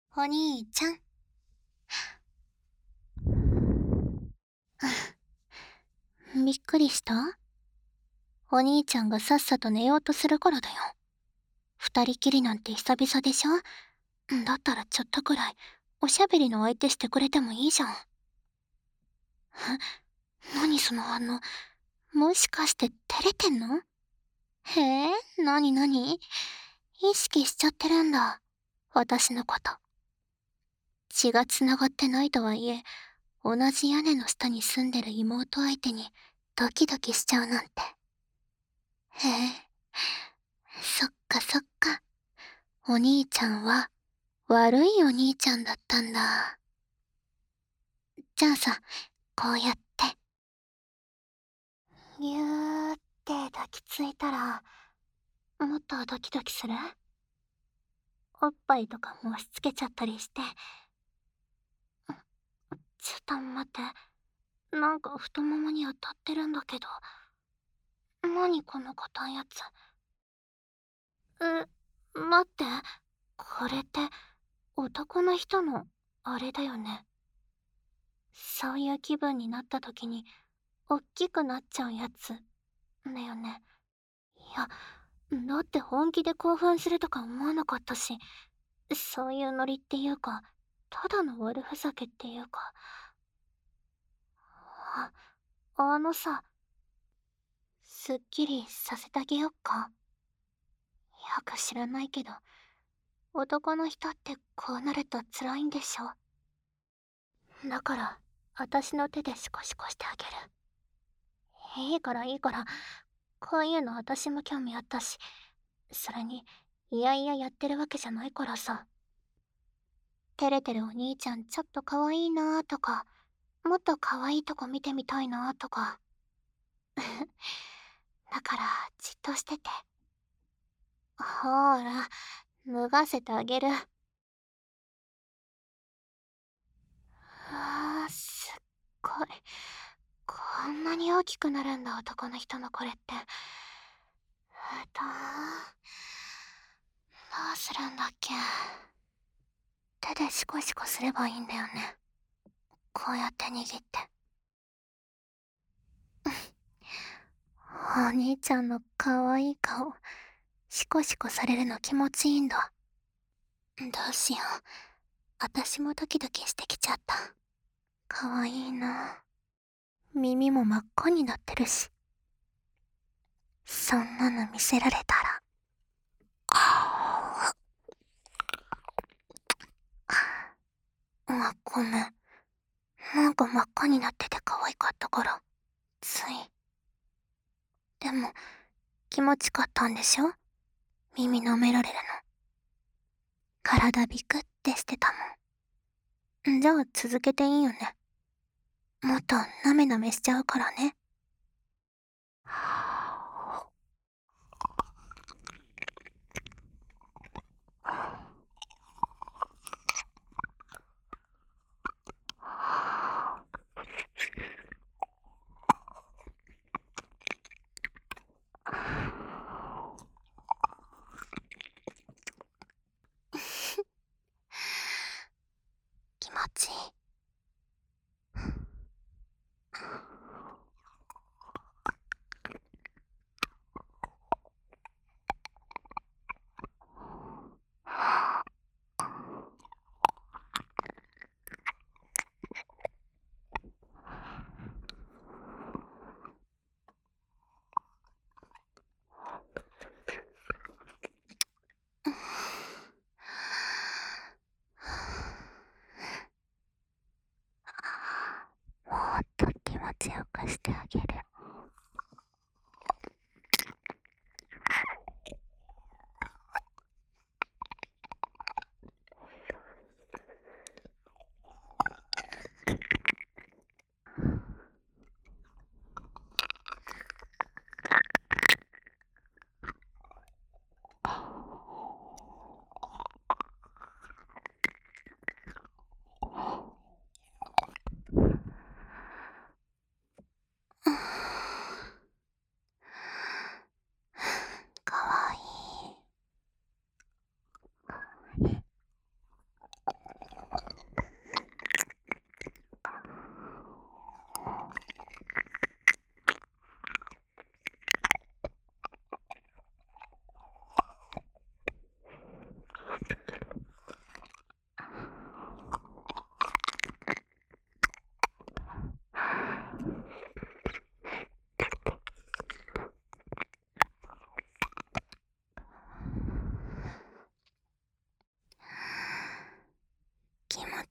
お兄ちゃん。びっくりした？お兄ちゃんがさっさと寝ようとするからだよ。二人きりなんて久々でしょ？だったらちょっとくらいおしゃべりの相手してくれてもいいじゃん。何その反応。もしかして照れてんの？へえ、なになに？意識しちゃってるんだ。私のこと。血が繋がってないとはいえ、同じ屋根の下に住んでる妹相手にドキドキしちゃうなんて。へえ、そっかそっか。お兄ちゃんは悪いお兄ちゃんだったんだ。じゃあさ、こうやって、ぎゅーって抱きついたら、もっとドキドキする？おっぱいとかも押し付けちゃったりして。ちょっと待って。なんか太ももに当たってるんだけど。何この硬いやつ。待って。これって、男の人の、あれだよね。そういう気分になった時に、おっきくなっちゃうやつ、だよね。いや、だって本気で興奮するとか思わなかったし、そういうノリっていうか、ただの悪ふざけっていうか。あ、あのさ、すっきりさせてあげよっか。よく知らないけど、男の人ってこうなると辛いんでしょ？だから、私の手でシコシコしてあげる。いいからいいから、こういうの私も興味あったし、それに、いやいややってるわけじゃないからさ。照れてるお兄ちゃんちょっと可愛いなーとか、もっと可愛いとこ見てみたいなーとか。だから、じっとしてて。ほーら、脱がせてあげる。すっごい。こんなに大きくなるんだ、男の人のこれって。どうするんだっけ？手でシコシコすればいいんだよね。こうやって握って。お兄ちゃんの可愛い顔、シコシコされるの気持ちいいんだ。どうしよう。私もドキドキしてきちゃった。可愛いな。耳も真っ赤になってるし。そんなの見せられたら。ごめん。なんか真っ赤になってて可愛かったから、つい。でも、気持ちかったんでしょ？耳舐められるの。体ビクってしてたもん。じゃあ続けていいよね。もっとなめなめしちゃうからね。気持ちいい。もっと気持ちよくしてあげる。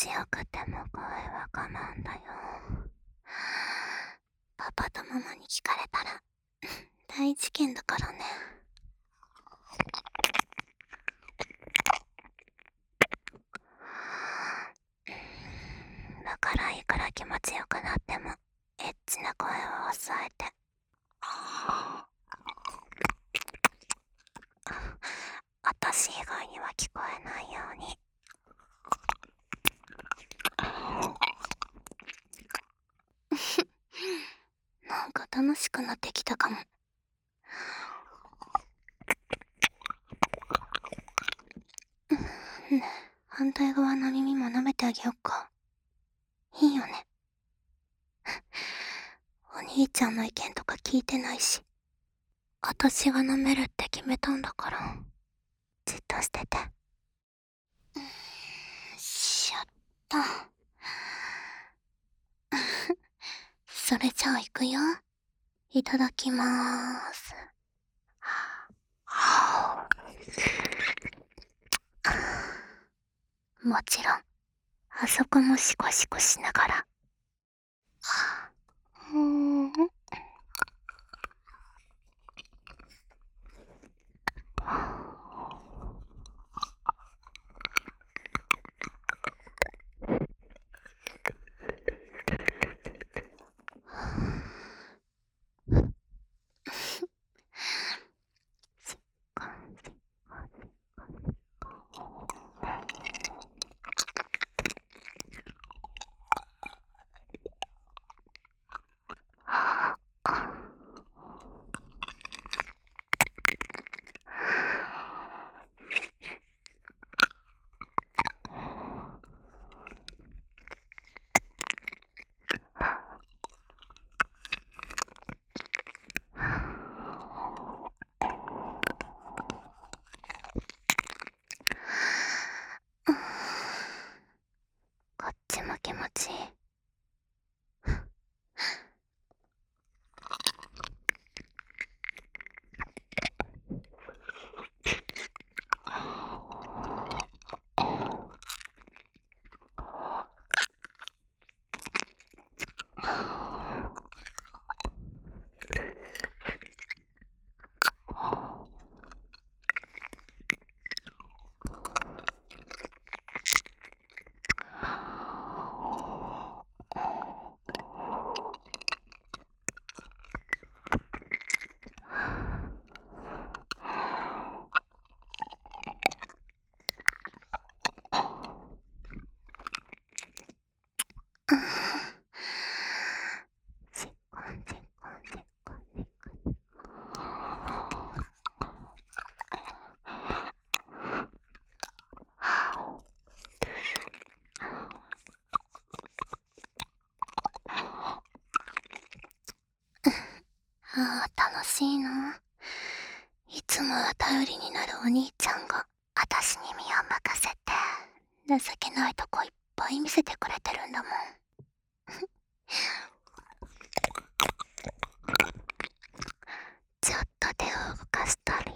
強くても声は我慢だよ。パパとママに聞かれたら大事件だからね。だからいくら気持ちよくなってもエッチな声を抑えて、私以外には聞こえないように。なんか楽しくなってきたかも。ねえ、反対側の耳も舐めてあげよっか。いいよね。お兄ちゃんの意見とか聞いてないし、私が舐めるって決めたんだから、じっとしてて。しゃった。それじゃあ行くよ。いただきまーす。もちろん、あそこもシコシコしながら。こっちも気持ちいい。しっこんしっこんしっこんしっこん。ああ、楽しいな。いつもは頼りになるお兄ちゃんが私に身を任せて情けないとこいっぱい見せてくれてるんだもん。ちょっと手を動かしたり、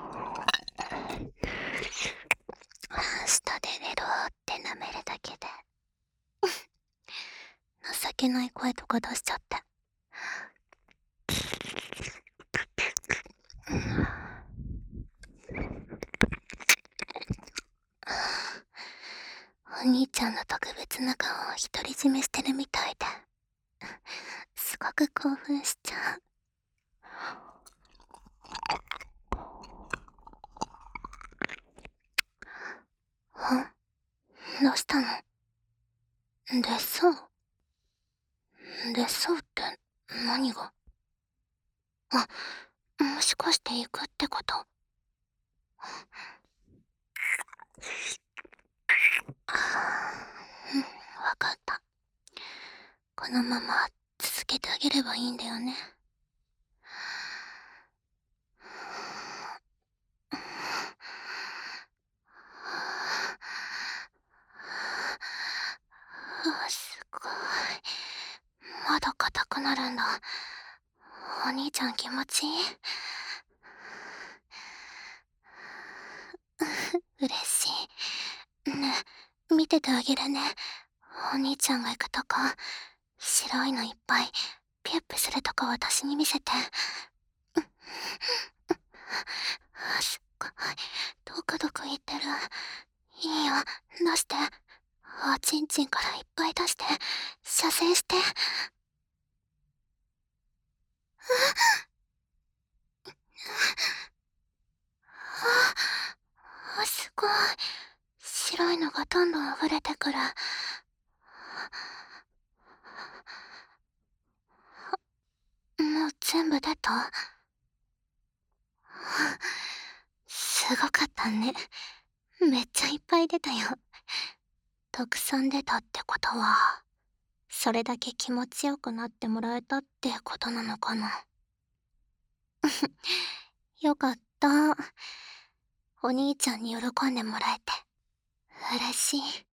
下で寝ろって舐めるだけで情けない声とか出しちゃって。お兄ちゃんの特別な顔を独り占めしてるみたいで、すごく興奮しちゃう。どうしたの？別荘？別荘って何が？あ、もしかして行くってこと？わかった。このまま続けてあげればいいんだよね。すごい。まだ硬くなるんだ。お兄ちゃん気持ちいい？嬉しい。ねえ、 見ててあげるね。お兄ちゃんが行くとこ、白いのいっぱい、ピュッピュするとこ私に見せて。すっごい、ドクドク言ってる。いいよ、出して。おちんちんからいっぱい出して、射精して。すごい。白いのがどんどん溢れてくる。もう全部出た？すごかったね。めっちゃいっぱい出たよ。たくさん出たってことは、それだけ気持ちよくなってもらえたってことなのかな。よかった。お兄ちゃんに喜んでもらえて。嬉しい。